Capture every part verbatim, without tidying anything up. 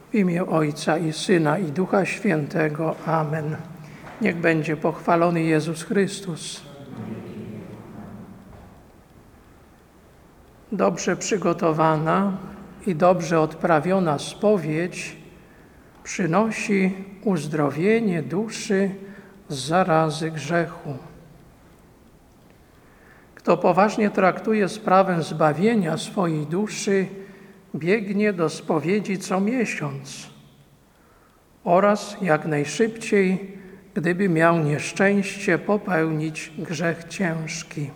W imię Ojca i Syna, i Ducha Świętego. Amen. Niech będzie pochwalony Jezus Chrystus. Dobrze przygotowana i dobrze odprawiona spowiedź przynosi uzdrowienie duszy z zarazy grzechu. Kto poważnie traktuje sprawę zbawienia swojej duszy, biegnie do spowiedzi co miesiąc oraz jak najszybciej, gdyby miał nieszczęście popełnić grzech ciężki.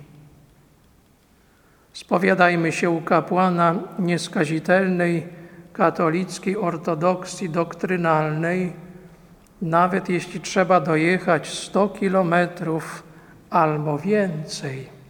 Spowiadajmy się u kapłana nieskazitelnej katolickiej ortodoksji doktrynalnej, nawet jeśli trzeba dojechać sto kilometrów albo więcej.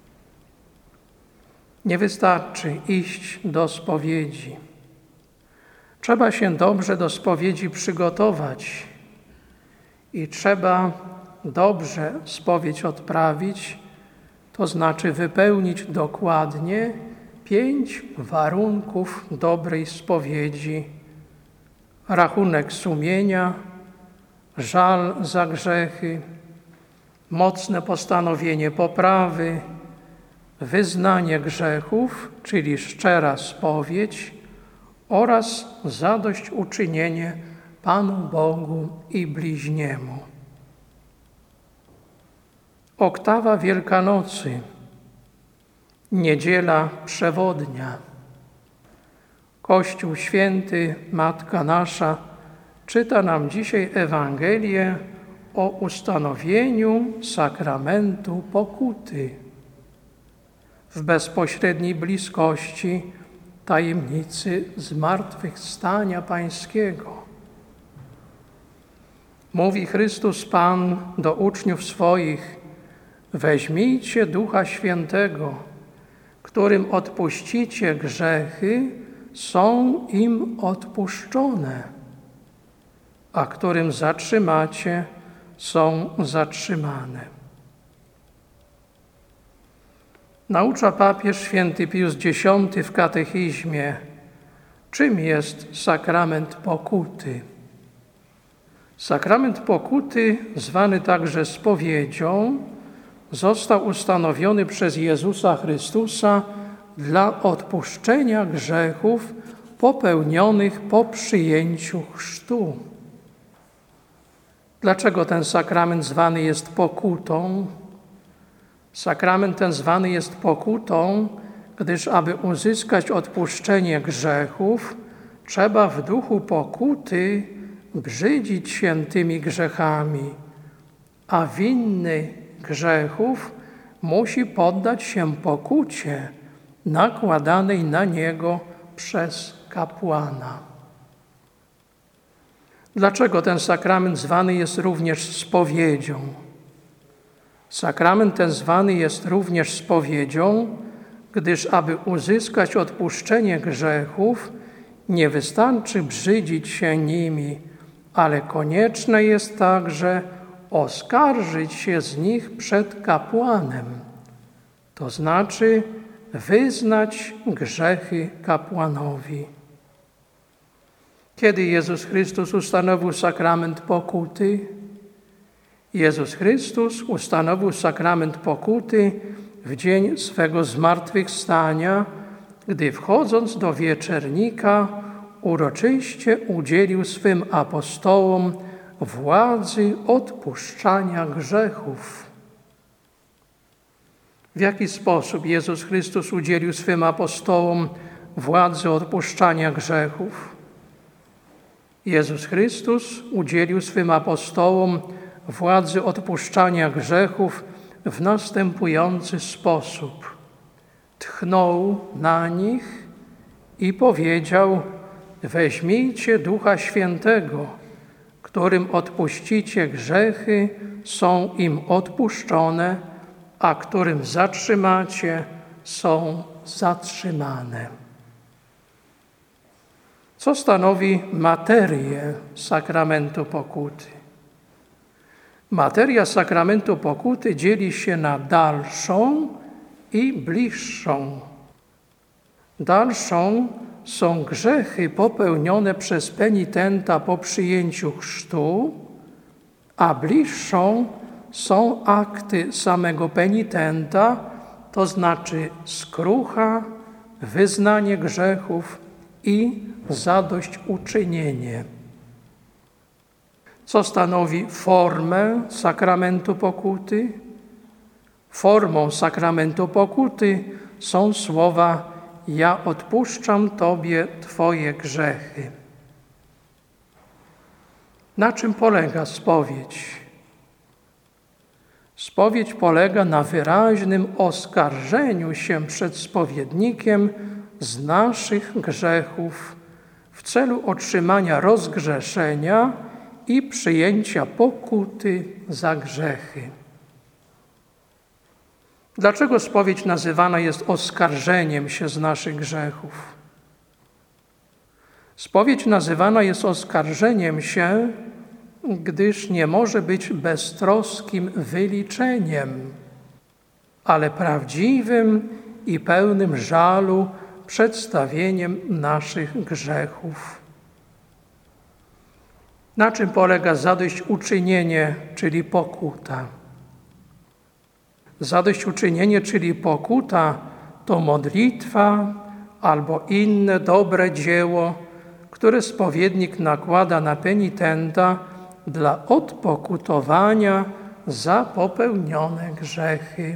Nie wystarczy iść do spowiedzi. Trzeba się dobrze do spowiedzi przygotować i trzeba dobrze spowiedź odprawić, to znaczy wypełnić dokładnie pięć warunków dobrej spowiedzi. Rachunek sumienia, żal za grzechy, mocne postanowienie poprawy, wyznanie grzechów, czyli szczera spowiedź oraz zadośćuczynienie Panu Bogu i bliźniemu. Oktawa Wielkanocy, Niedziela Przewodnia. Kościół Święty, Matka Nasza, czyta nam dzisiaj Ewangelię o ustanowieniu sakramentu pokuty w bezpośredniej bliskości tajemnicy zmartwychwstania Pańskiego. Mówi Chrystus Pan do uczniów swoich: weźmijcie Ducha Świętego, którym odpuścicie grzechy, są im odpuszczone, a którym zatrzymacie, są zatrzymane. Naucza papież święty Pius Dziesiąty w katechizmie, czym jest sakrament pokuty. Sakrament pokuty, zwany także spowiedzią, został ustanowiony przez Jezusa Chrystusa dla odpuszczenia grzechów popełnionych po przyjęciu chrztu. Dlaczego ten sakrament zwany jest pokutą? Sakrament ten zwany jest pokutą, gdyż aby uzyskać odpuszczenie grzechów, trzeba w duchu pokuty brzydzić się tymi grzechami, a winny grzechów musi poddać się pokucie nakładanej na niego przez kapłana. Dlaczego ten sakrament zwany jest również spowiedzią? Sakrament ten zwany jest również spowiedzią, gdyż aby uzyskać odpuszczenie grzechów, nie wystarczy brzydzić się nimi, ale konieczne jest także oskarżyć się z nich przed kapłanem, to znaczy wyznać grzechy kapłanowi. Kiedy Jezus Chrystus ustanowił sakrament pokuty? Jezus Chrystus ustanowił sakrament pokuty w dzień swego zmartwychwstania, gdy wchodząc do wieczernika uroczyście udzielił swym apostołom władzy odpuszczania grzechów. W jaki sposób Jezus Chrystus udzielił swym apostołom władzy odpuszczania grzechów? Jezus Chrystus udzielił swym apostołom władzy odpuszczania grzechów w następujący sposób. Tchnął na nich i powiedział: weźmijcie Ducha Świętego, którym odpuścicie grzechy, są im odpuszczone, a którym zatrzymacie, są zatrzymane. Co stanowi materię sakramentu pokuty? Materia sakramentu pokuty dzieli się na dalszą i bliższą. Dalszą są grzechy popełnione przez penitenta po przyjęciu chrztu, a bliższą są akty samego penitenta, to znaczy skrucha, wyznanie grzechów i zadośćuczynienie. Co stanowi formę sakramentu pokuty? Formą sakramentu pokuty są słowa: ja odpuszczam Tobie Twoje grzechy. Na czym polega spowiedź? Spowiedź polega na wyraźnym oskarżeniu się przed spowiednikiem z naszych grzechów w celu otrzymania rozgrzeszenia i przyjęcia pokuty za grzechy. Dlaczego spowiedź nazywana jest oskarżeniem się z naszych grzechów? Spowiedź nazywana jest oskarżeniem się, gdyż nie może być beztroskim wyliczeniem, ale prawdziwym i pełnym żalu przedstawieniem naszych grzechów. Na czym polega zadośćuczynienie, czyli pokuta? Zadośćuczynienie, czyli pokuta, to modlitwa albo inne dobre dzieło, które spowiednik nakłada na penitenta dla odpokutowania za popełnione grzechy.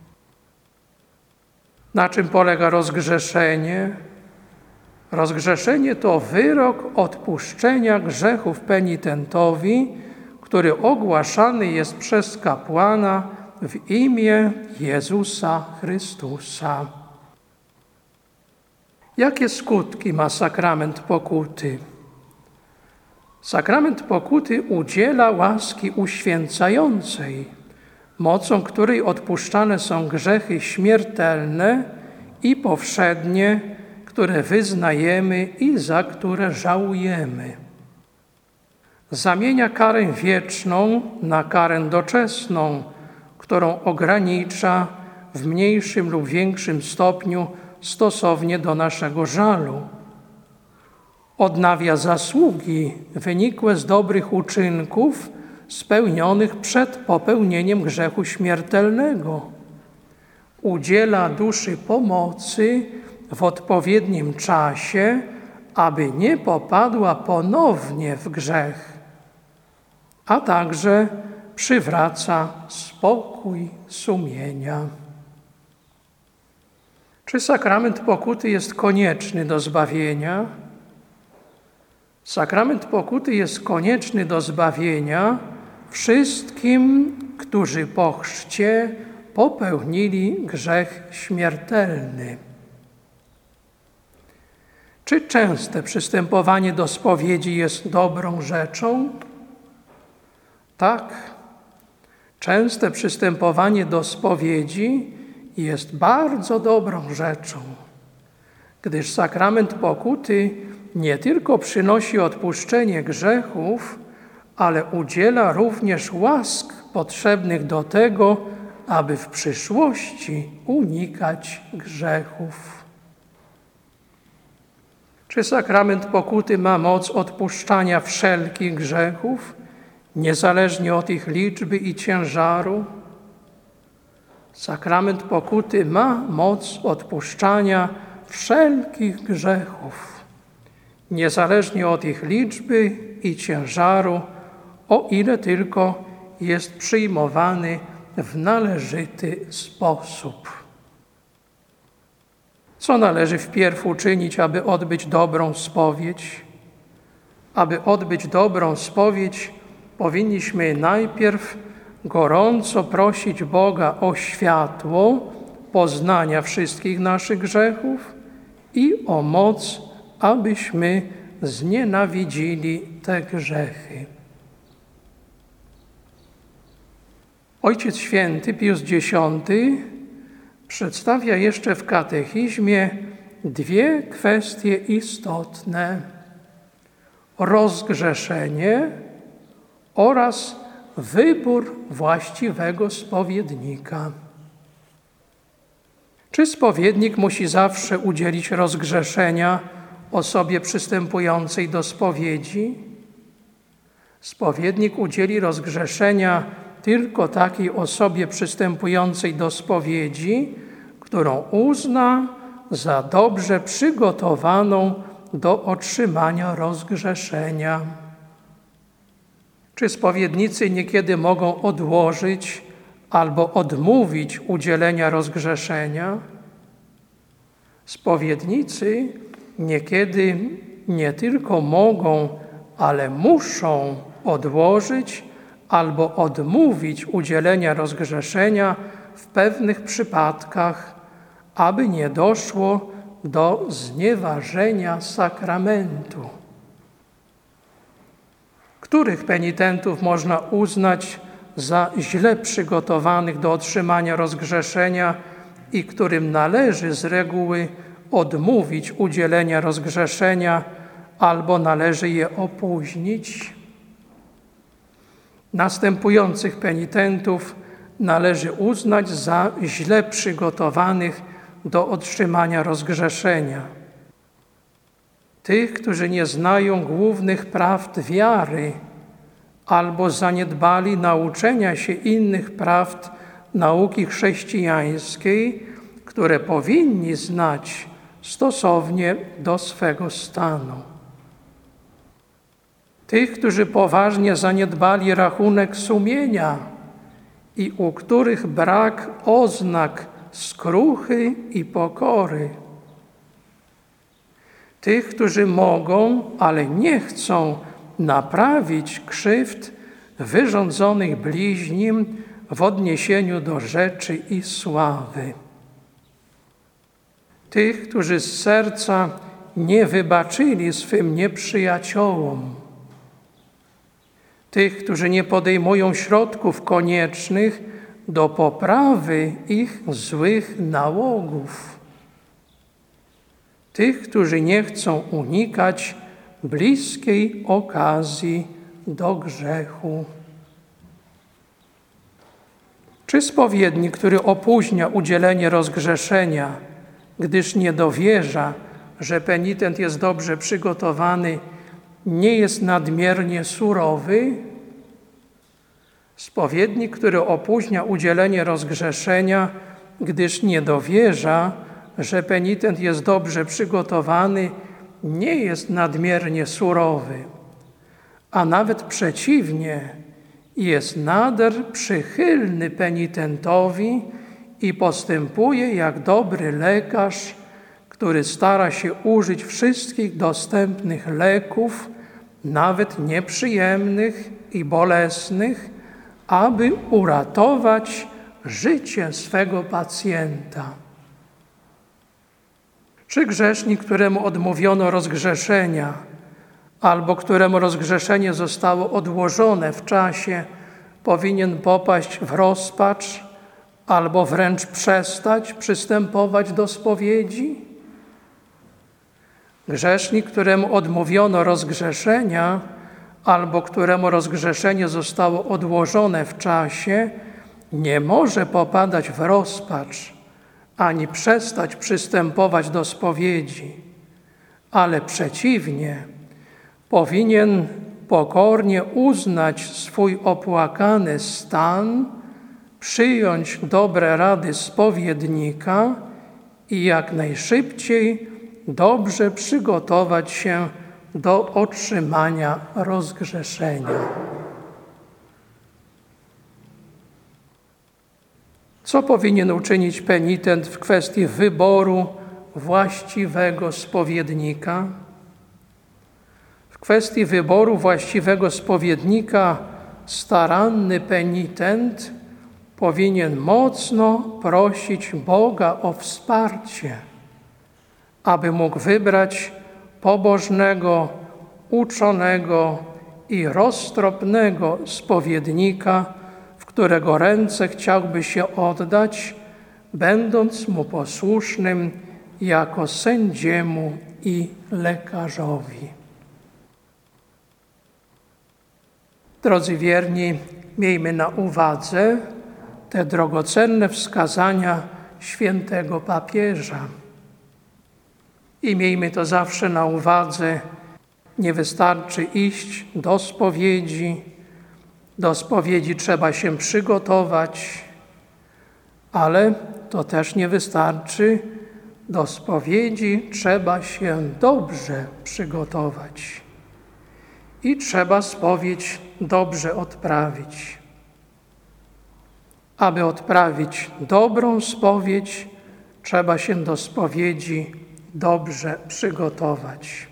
Na czym polega rozgrzeszenie? Rozgrzeszenie to wyrok odpuszczenia grzechów penitentowi, który ogłaszany jest przez kapłana w imię Jezusa Chrystusa. Jakie skutki ma sakrament pokuty? Sakrament pokuty udziela łaski uświęcającej, mocą której odpuszczane są grzechy śmiertelne i powszednie, które wyznajemy i za które żałujemy. Zamienia karę wieczną na karę doczesną, którą ogranicza w mniejszym lub większym stopniu stosownie do naszego żalu. Odnawia zasługi wynikłe z dobrych uczynków spełnionych przed popełnieniem grzechu śmiertelnego. Udziela duszy pomocy w odpowiednim czasie, aby nie popadła ponownie w grzech, a także przywraca spokój sumienia. Czy sakrament pokuty jest konieczny do zbawienia? Sakrament pokuty jest konieczny do zbawienia wszystkim, którzy po chrzcie popełnili grzech śmiertelny. Czy częste przystępowanie do spowiedzi jest dobrą rzeczą? Tak. Częste przystępowanie do spowiedzi jest bardzo dobrą rzeczą, gdyż sakrament pokuty nie tylko przynosi odpuszczenie grzechów, ale udziela również łask potrzebnych do tego, aby w przyszłości unikać grzechów. Czy sakrament pokuty ma moc odpuszczania wszelkich grzechów, niezależnie od ich liczby i ciężaru? Sakrament pokuty ma moc odpuszczania wszelkich grzechów, niezależnie od ich liczby i ciężaru, o ile tylko jest przyjmowany w należyty sposób. Co należy wpierw uczynić, aby odbyć dobrą spowiedź? Aby odbyć dobrą spowiedź, powinniśmy najpierw gorąco prosić Boga o światło poznania wszystkich naszych grzechów i o moc, abyśmy znienawidzili te grzechy. Ojciec Święty Pius Dziesiąty przedstawia jeszcze w katechizmie dwie kwestie istotne: rozgrzeszenie oraz wybór właściwego spowiednika. Czy spowiednik musi zawsze udzielić rozgrzeszenia osobie przystępującej do spowiedzi? Spowiednik udzieli rozgrzeszenia tylko takiej osobie przystępującej do spowiedzi, którą uzna za dobrze przygotowaną do otrzymania rozgrzeszenia. Czy spowiednicy niekiedy mogą odłożyć albo odmówić udzielenia rozgrzeszenia? Spowiednicy niekiedy nie tylko mogą, ale muszą odłożyć albo odmówić udzielenia rozgrzeszenia w pewnych przypadkach, aby nie doszło do znieważenia sakramentu. Których penitentów można uznać za źle przygotowanych do otrzymania rozgrzeszenia i którym należy z reguły odmówić udzielenia rozgrzeszenia albo należy je opóźnić? Następujących penitentów należy uznać za źle przygotowanych do otrzymania rozgrzeszenia. Tych, którzy nie znają głównych prawd wiary albo zaniedbali nauczenia się innych prawd nauki chrześcijańskiej, które powinni znać stosownie do swego stanu. Tych, którzy poważnie zaniedbali rachunek sumienia i u których brak oznak skruchy i pokory. Tych, którzy mogą, ale nie chcą naprawić krzywd wyrządzonych bliźnim w odniesieniu do rzeczy i sławy. Tych, którzy z serca nie wybaczyli swym nieprzyjaciołom. Tych, którzy nie podejmują środków koniecznych do poprawy ich złych nałogów. Tych, którzy nie chcą unikać bliskiej okazji do grzechu. Czy spowiednik, który opóźnia udzielenie rozgrzeszenia, gdyż nie dowierza, że penitent jest dobrze przygotowany, nie jest nadmiernie surowy? Spowiednik, który opóźnia udzielenie rozgrzeszenia, gdyż nie dowierza, że penitent jest dobrze przygotowany, nie jest nadmiernie surowy, a nawet przeciwnie, jest nader przychylny penitentowi i postępuje jak dobry lekarz, który stara się użyć wszystkich dostępnych leków, nawet nieprzyjemnych i bolesnych, aby uratować życie swego pacjenta. Czy grzesznik, któremu odmówiono rozgrzeszenia, albo któremu rozgrzeszenie zostało odłożone w czasie, powinien popaść w rozpacz, albo wręcz przestać przystępować do spowiedzi? Grzesznik, któremu odmówiono rozgrzeszenia, albo któremu rozgrzeszenie zostało odłożone w czasie, nie może popadać w rozpacz, ani przestać przystępować do spowiedzi, ale przeciwnie, powinien pokornie uznać swój opłakany stan, przyjąć dobre rady spowiednika i jak najszybciej dobrze przygotować się do otrzymania rozgrzeszenia. Co powinien uczynić penitent w kwestii wyboru właściwego spowiednika? W kwestii wyboru właściwego spowiednika staranny penitent powinien mocno prosić Boga o wsparcie, aby mógł wybrać pobożnego, uczonego i roztropnego spowiednika, w którego ręce chciałby się oddać, będąc mu posłusznym jako sędziemu i lekarzowi. Drodzy wierni, miejmy na uwadze te drogocenne wskazania świętego papieża. I miejmy to zawsze na uwadze. Nie wystarczy iść do spowiedzi. Do spowiedzi trzeba się przygotować, ale to też nie wystarczy. Do spowiedzi trzeba się dobrze przygotować i trzeba spowiedź dobrze odprawić. Aby odprawić dobrą spowiedź, trzeba się do spowiedzi dobrze przygotować.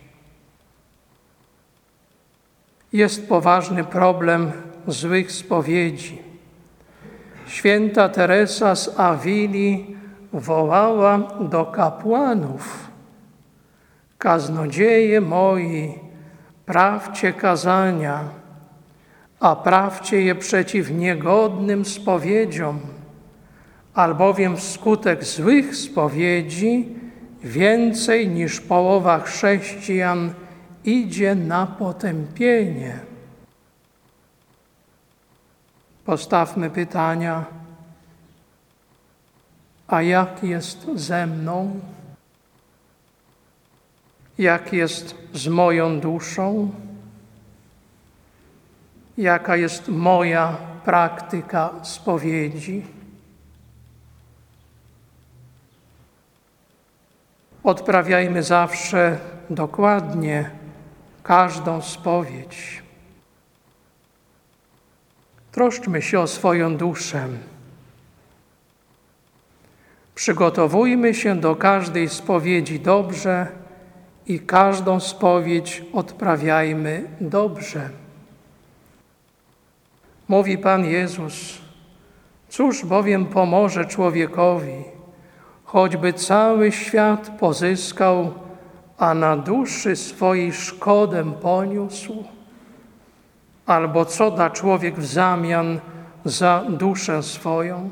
Jest poważny problem złych spowiedzi. Święta Teresa z Awili wołała do kapłanów: kaznodzieje moi, prawcie kazania, a prawcie je przeciw niegodnym spowiedziom, albowiem wskutek złych spowiedzi więcej niż połowa chrześcijan idzie na potępienie. Postawmy pytania: a jak jest ze mną? Jak jest z moją duszą? Jaka jest moja praktyka spowiedzi? Odprawiajmy zawsze dokładnie każdą spowiedź. Troszczmy się o swoją duszę. Przygotowujmy się do każdej spowiedzi dobrze i każdą spowiedź odprawiajmy dobrze. Mówi Pan Jezus: cóż bowiem pomoże człowiekowi, choćby cały świat pozyskał, a na duszy swojej szkodę poniósł? Albo co da człowiek w zamian za duszę swoją?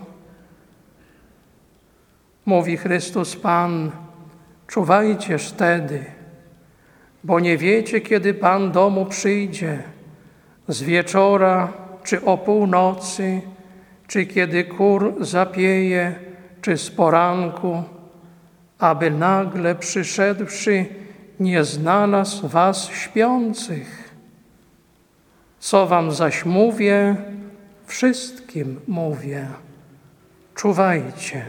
Mówi Chrystus Pan: czuwajcież wtedy, bo nie wiecie, kiedy Pan domu przyjdzie, z wieczora, czy o północy, czy kiedy kur zapieje, czy z poranku, aby nagle przyszedłszy nie znalazł was śpiących. Co wam zaś mówię, wszystkim mówię: czuwajcie.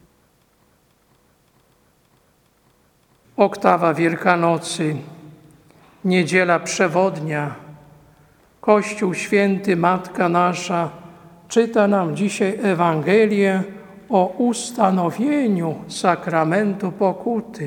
Oktawa Wielkanocy, niedziela przewodnia. Kościół Święty, Matka Nasza, czyta nam dzisiaj Ewangelię o ustanowieniu sakramentu pokuty.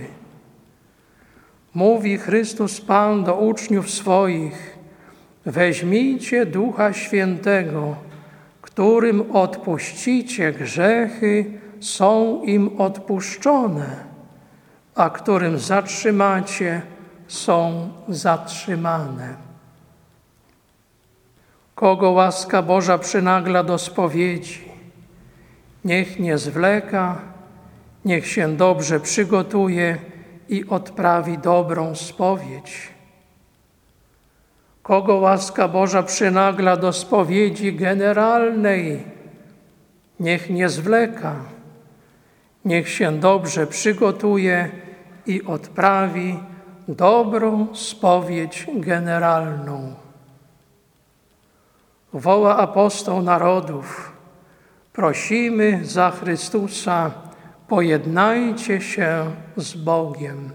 Mówi Chrystus Pan do uczniów swoich: weźmijcie Ducha Świętego, którym odpuścicie grzechy, są im odpuszczone, a którym zatrzymacie, są zatrzymane. Kogo łaska Boża przynagla do spowiedzi, niech nie zwleka, niech się dobrze przygotuje i odprawi dobrą spowiedź. Kogo łaska Boża przynagla do spowiedzi generalnej, niech nie zwleka, niech się dobrze przygotuje i odprawi dobrą spowiedź generalną. Woła apostoł narodów: prosimy za Chrystusa, pojednajcie się z Bogiem.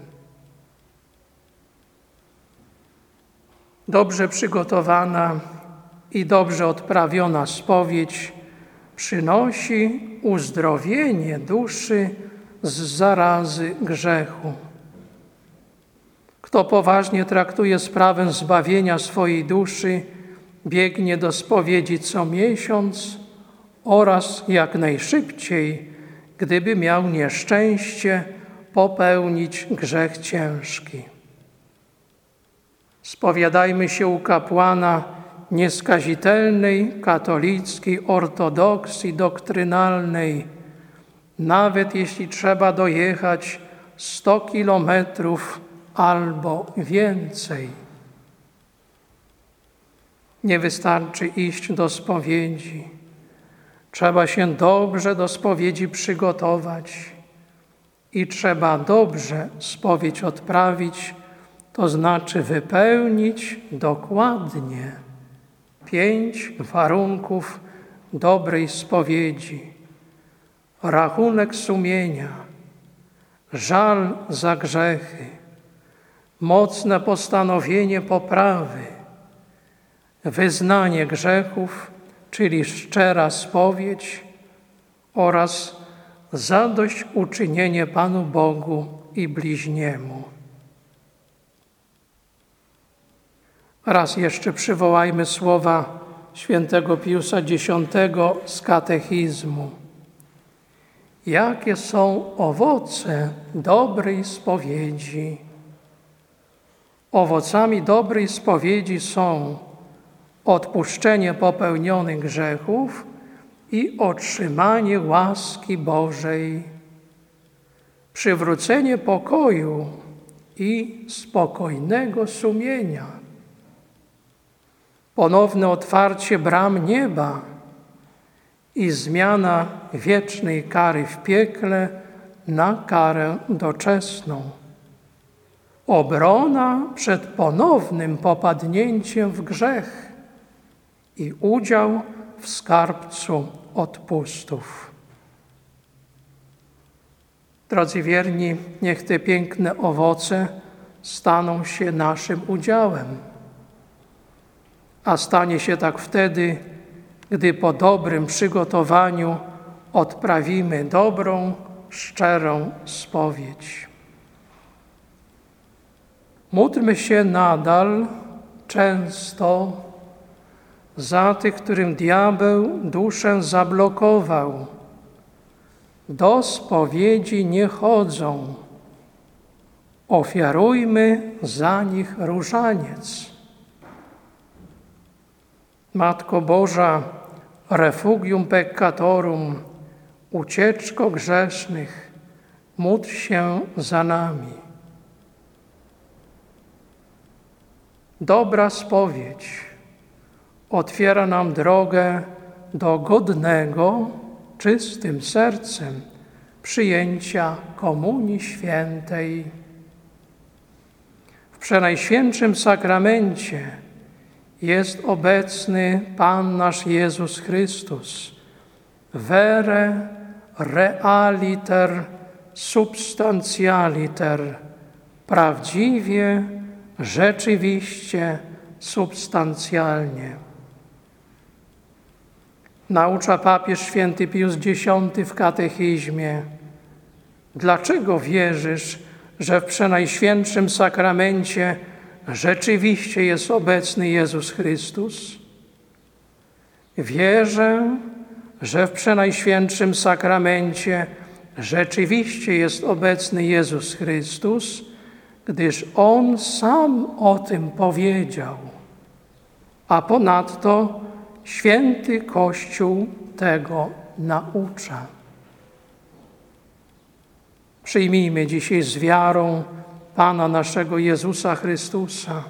Dobrze przygotowana i dobrze odprawiona spowiedź przynosi uzdrowienie duszy z zarazy grzechu. Kto poważnie traktuje sprawę zbawienia swojej duszy, biegnie do spowiedzi co miesiąc oraz jak najszybciej, gdyby miał nieszczęście popełnić grzech ciężki. Spowiadajmy się u kapłana nieskazitelnej katolickiej ortodoksji doktrynalnej, nawet jeśli trzeba dojechać sto kilometrów albo więcej. Nie wystarczy iść do spowiedzi. Trzeba się dobrze do spowiedzi przygotować i trzeba dobrze spowiedź odprawić, to znaczy wypełnić dokładnie pięć warunków dobrej spowiedzi. Rachunek sumienia, żal za grzechy, mocne postanowienie poprawy, wyznanie grzechów, czyli szczera spowiedź oraz zadośćuczynienie Panu Bogu i bliźniemu. Raz jeszcze przywołajmy słowa świętego Piusa Dziesiątego z katechizmu. Jakie są owoce dobrej spowiedzi? Owocami dobrej spowiedzi są odpuszczenie popełnionych grzechów i otrzymanie łaski Bożej, przywrócenie pokoju i spokojnego sumienia, ponowne otwarcie bram nieba i zmiana wiecznej kary w piekle na karę doczesną, obrona przed ponownym popadnięciem w grzech i udział w skarbcu odpustów. Drodzy wierni, niech te piękne owoce staną się naszym udziałem, a stanie się tak wtedy, gdy po dobrym przygotowaniu odprawimy dobrą, szczerą spowiedź. Módlmy się nadal, często, za tych, którym diabeł duszę zablokował. Do spowiedzi nie chodzą. Ofiarujmy za nich różaniec. Matko Boża, refugium peccatorum, ucieczko grzesznych, módl się za nami. Dobra spowiedź otwiera nam drogę do godnego, czystym sercem przyjęcia Komunii Świętej. W Przenajświętszym Sakramencie jest obecny Pan nasz Jezus Chrystus, vere realiter substantialiter, prawdziwie, rzeczywiście, substancjalnie. Naucza papież święty Pius Dziesiąty w katechizmie. Dlaczego wierzysz, że w Przenajświętszym Sakramencie rzeczywiście jest obecny Jezus Chrystus? Wierzę, że w Przenajświętszym Sakramencie rzeczywiście jest obecny Jezus Chrystus, gdyż On sam o tym powiedział, a ponadto święty Kościół tego naucza. Przyjmijmy dzisiaj z wiarą Pana naszego Jezusa Chrystusa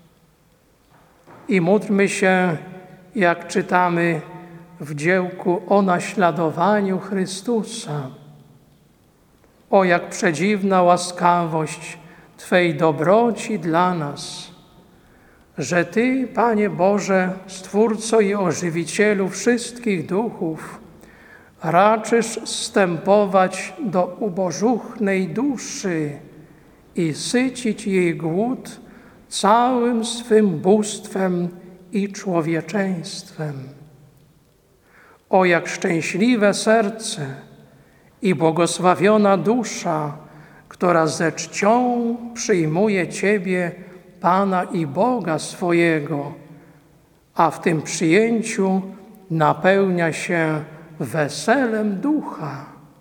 i módlmy się, jak czytamy w dziełku o naśladowaniu Chrystusa. O, jak przedziwna łaskawość Twej dobroci dla nas, że Ty, Panie Boże, Stwórco i Ożywicielu wszystkich duchów, raczysz zstępować do ubożuchnej duszy i sycić jej głód całym swym bóstwem i człowieczeństwem. O, jak szczęśliwe serce i błogosławiona dusza, która ze czcią przyjmuje Ciebie, Pana i Boga swojego, a w tym przyjęciu napełnia się weselem ducha.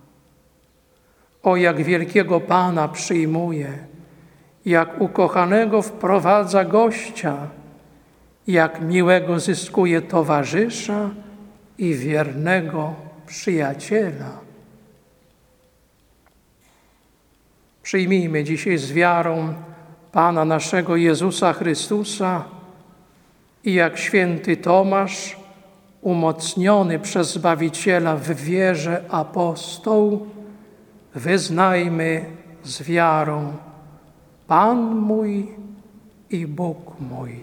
O, jak wielkiego Pana przyjmuje, jak ukochanego wprowadza gościa, jak miłego zyskuje towarzysza i wiernego przyjaciela. Przyjmijmy dzisiaj z wiarą Pana naszego Jezusa Chrystusa i jak święty Tomasz, umocniony przez Zbawiciela w wierze apostoł, wyznajmy z wiarą: Pan mój i Bóg mój.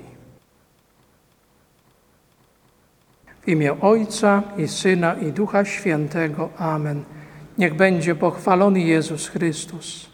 W imię Ojca i Syna i Ducha Świętego. Amen. Niech będzie pochwalony Jezus Chrystus.